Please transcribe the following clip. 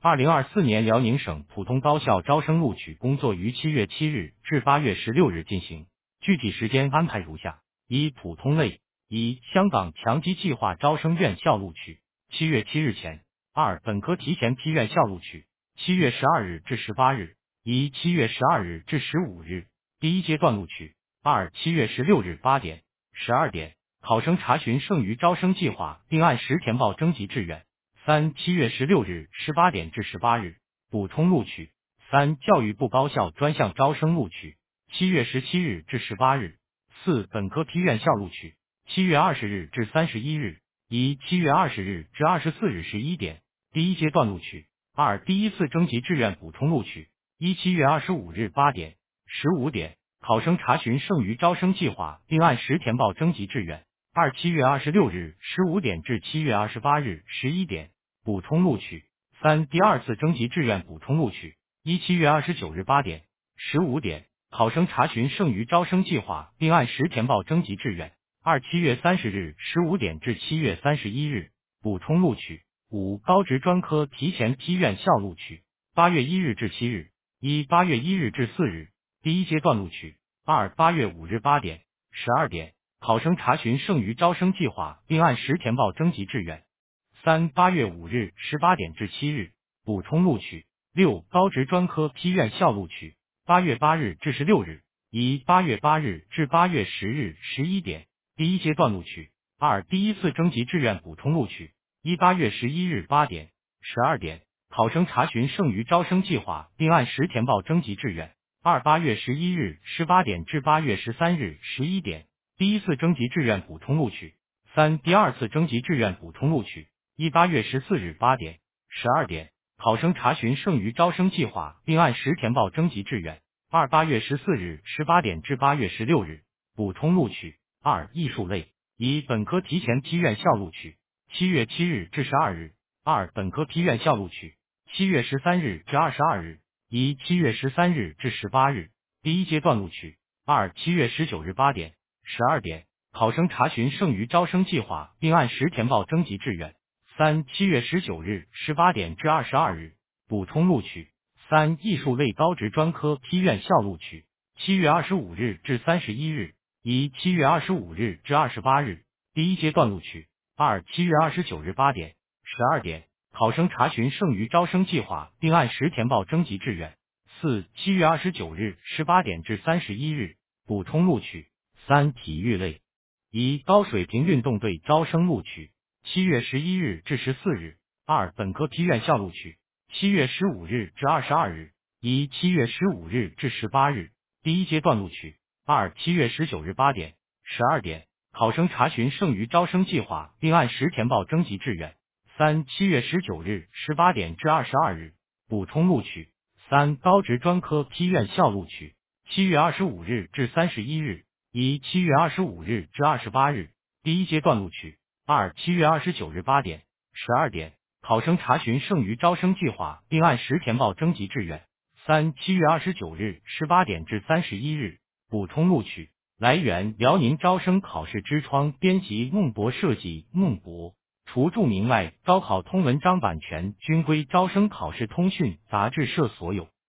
2024年辽宁省普通高校招生录取工作于7月7日至8月16日进行，具体时间安排如下：一、普通类：1、香港强基计划招生院校录取，7月7日前； 2、本科提前批院校录取，7月12日至18日；1、7月12日至15日，第一阶段录取；2、7月16日8点、12点，考生查询剩余招生计划并按时填报征集志愿；3、7月16日18点至18日，补充录取；3、教育部高校专项招生录取，7月17日至18日；4、本科批院校录取，7月20日至31日；1、7月20日至24日11点，第一阶段录取；2、第一次征集志愿补充录取；1、7月25日8点、15点，考生查询剩余招生计划并按时填报征集志愿；2、7月26日15点至7月28日11点，补充录取；3、第二次征集志愿补充录取；1、7月29日8点、15点，考生查询剩余招生计划并按时填报征集志愿；2、7月30日15点至7月31日，补充录取；5、高职专科提前批院校录取，8月1日至7日；1、8月1日至4日，第一阶段录取；2、8月5日8点、12点，考生查询剩余招生计划并按时填报征集志愿；3、8月5日18点至7日，补充录取；6、高职专科批院校录取，8月8日至16日；1、8月8日至8月10日11点，第一阶段录取；2、第一次征集志愿补充录取；1、8月11日8点、12点，考生查询剩余招生计划并按时填报征集志愿；2、8月11日18点至8月13日11点，第一次征集志愿补充录取；3、第二次征集志愿补充录取；1、8月14日8点、12点，考生查询剩余招生计划并按时填报征集志愿；2、8月14日18点至8月16日，补充录取；2、艺术类：1、本科提前批院校录取，7月7日至12日；2、本科批院校录取，7月13日至22日；1、7月13日至18日，第一阶段录取；2、7月19日8点、12点，考生查询剩余招生计划并按时填报征集志愿；3、7月19日18点至22日，补充录取；3、艺术类高职专科批院校录取，7月25日至31日；1、7月25日至28日，第一阶段录取；2、7月29日8点、12点，考生查询剩余招生计划并按时填报征集志愿；4、7月29日18点至31日，补充录取；3、体育类：1、高水平运动队招生录取，7月11日至14日；2、本科批院校录取，7月15日至22日；1、7月15日至18日，第一阶段录取；2、7月19日8点、12点，考生查询剩余招生计划并按时填报征集志愿；3、7月19日18点至22日，补充录取；3、高职专科批院校录取，7月25日至31日；1、7月25日至28日，第一阶段录取；2、7月29日8点、12点，考生查询剩余招生计划并按时填报征集志愿；3、7月29日18点至31日，补充录取。来源：辽宁招生考试之窗，编辑：孟博设计，孟博。除注明外，高考通文章版权均归招生考试通讯杂志社所有。